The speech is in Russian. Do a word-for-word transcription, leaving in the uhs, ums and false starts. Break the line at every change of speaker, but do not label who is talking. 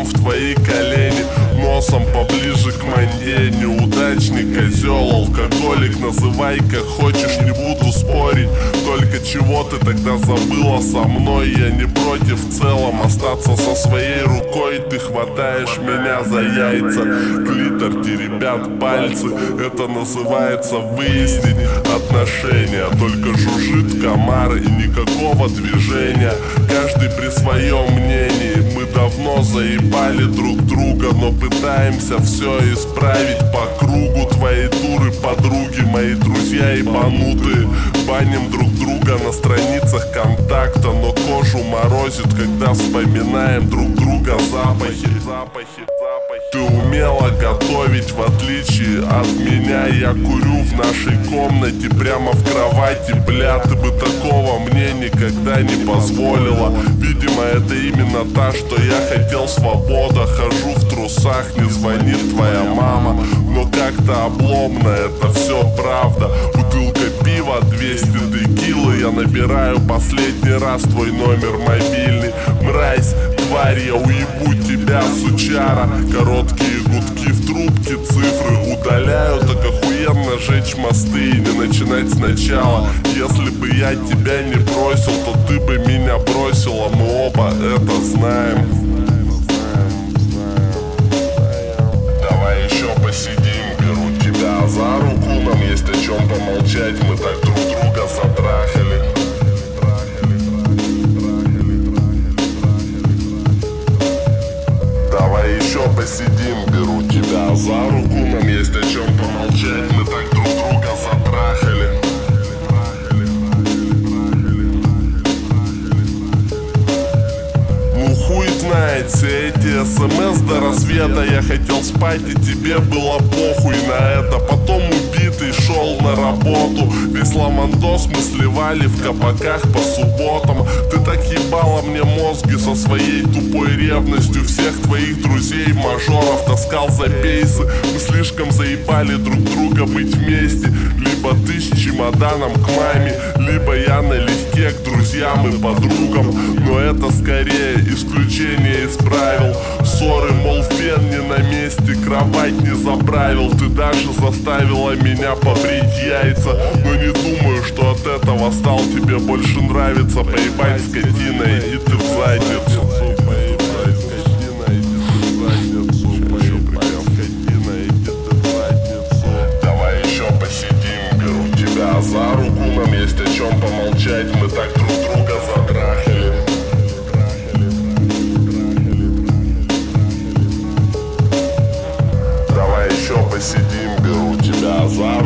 лицом в твои колени, носом поближе к манье. Неудачник, козел, алкоголик, называй как хочешь, не буду спорить. Только чего ты тогда забыла со мной? Я не против в целом остаться со своей рукой. Ты хватаешь меня за яйца, клитор теребят пальцы. Это называется выяснить отношения. Только жужжит комар и никакого движения. Каждый при своем мнении. Мы давно заебали друг друга, но пытаемся все исправить по кругу. Твои дуры подруги, мои друзья ебанутые. Баним друг друга на страницах контакта, но кожу морозит, когда вспоминаем друг друга запахи. Запахи, запахи. Ты умела готовить, в отличие от меня. Я курю в нашей комнате, прямо в кровати. Бля, ты бы такого мне никогда не позволила. Видимо, это именно та, что я хотел, свобода. Хожу в трусах, не звонит твоя мама, но как-то обломно, это все правда. Бутылка пива, двести текилы. Я набираю последний раз твой номер мобильный. Мразь, тварь, я уебу тебя, сучара. Короткие гудки в трубке, цифры удаляю. Так охуенно жечь мосты и не начинать сначала. Если бы я тебя не бросил, то ты бы меня бросила. Мы оба это знаем. Давай еще посидим, беру тебя за руку. Нам есть о чем помолчать, мы так друг друга затрахали. Давай еще посидим, беру тебя за руку. Нам есть о чем помолчать, мы так друг друга затрахали. Ну хуй знает, все эти смс до рассвета. Я хотел спать и тебе было похуй на это. Потом убитый шел на работу. Весь ламандос мы сливали в кабаках по субботам. Ты так ебала мне мозги со своей тупой ревностью. Всех твоих друзей мажоров таскал за пейсы. Мы слишком заебали друг друга быть вместе. Либо ты с чемоданом к маме, либо я налегке к друзьям и подругам. Но это скорее исключение из правил. Ссоры, мол, фен не на месте, кровать не заправил. Ты даже заставила меня побрить яйца. Но не думаю, что от этого стал тебе больше нравиться. Поебать, скотина, иди ты в задницу. Давай еще посидим, беру тебя за руку. Нам есть о чем помолчать, мы так друг друга затрахали. Давай еще посидим, беру тебя за руку.